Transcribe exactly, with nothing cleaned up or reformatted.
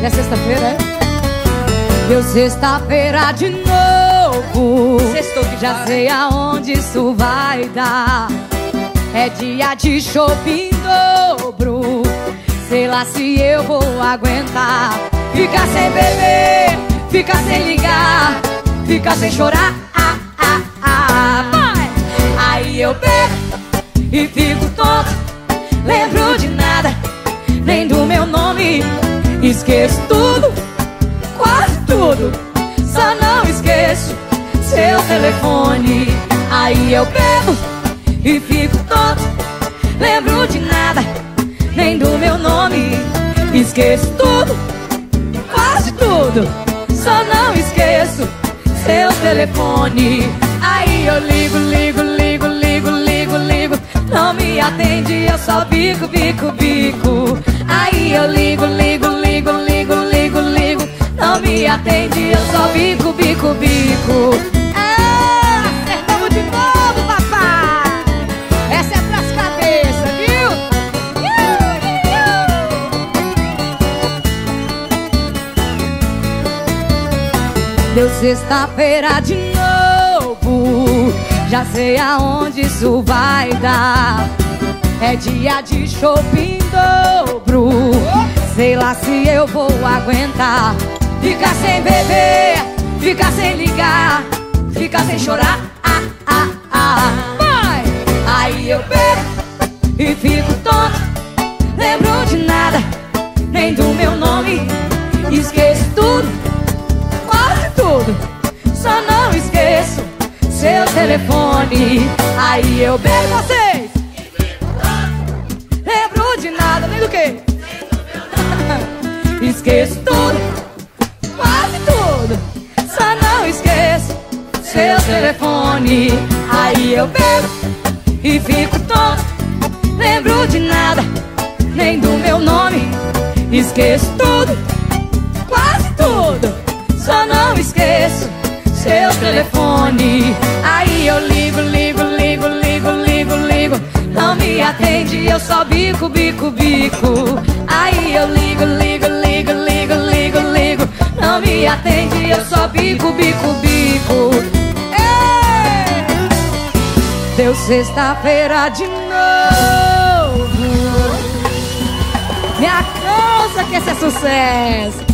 E é sexta-feira, é? Deu sexta-feira de novo. Sextou que já sei aonde isso vai dar. É dia de shopping em dobro. Sei lá se eu vou aguentar. Ficar sem beber, ficar sem ligar, ficar sem chorar, ah, ah, ah. Vai! Aí eu bebo e fico tonto. Lembro de nada, nem do meu nome. Esqueço tudo, quase tudo. Só não esqueço seu telefone. Aí eu bebo e fico tonto. Lembro de nada, nem do meu nome. Esqueço tudo, quase tudo. Só não esqueço seu telefone. Aí eu ligo, ligo, ligo, ligo, ligo, ligo. Não me atende, eu só bico, bico, bico. Aí eu ligo, ligo, ligo, ligo, ligo, ligo. Não me atende, eu só bico, bico, bico. Ah, acertamos de novo, papai. Essa é pras cabeças, viu? Deu sexta-feira de novo. Já sei aonde isso vai dar. É dia de shopping em dobro. Sei lá se eu vou aguentar. Ficar sem beber, ficar sem ligar, ficar sem chorar, ah, ah, ah. Vai! Aí eu bebo e fico tonto. Lembro de nada, nem do meu nome. Esqueço tudo, quase tudo. Só não esqueço seu telefone. Aí eu bebo vocês. Lembro de nada, nem do que? Esqueço tudo, quase tudo. Só não esqueço seu telefone. Aí eu bebo e fico tonto. Lembro de nada, nem do meu nome. Esqueço tudo, quase tudo. Só não esqueço seu telefone. Aí eu ligo, ligo, ligo, ligo, ligo, ligo. Não me atende, eu só bico, bico, bico. Aí eu ligo, ligo, ligo, ligo, ligo, ligo. Não me atende, eu só bico, bico, bico. Ei! Deu sexta-feira de novo. Me alcança que esse é sucesso.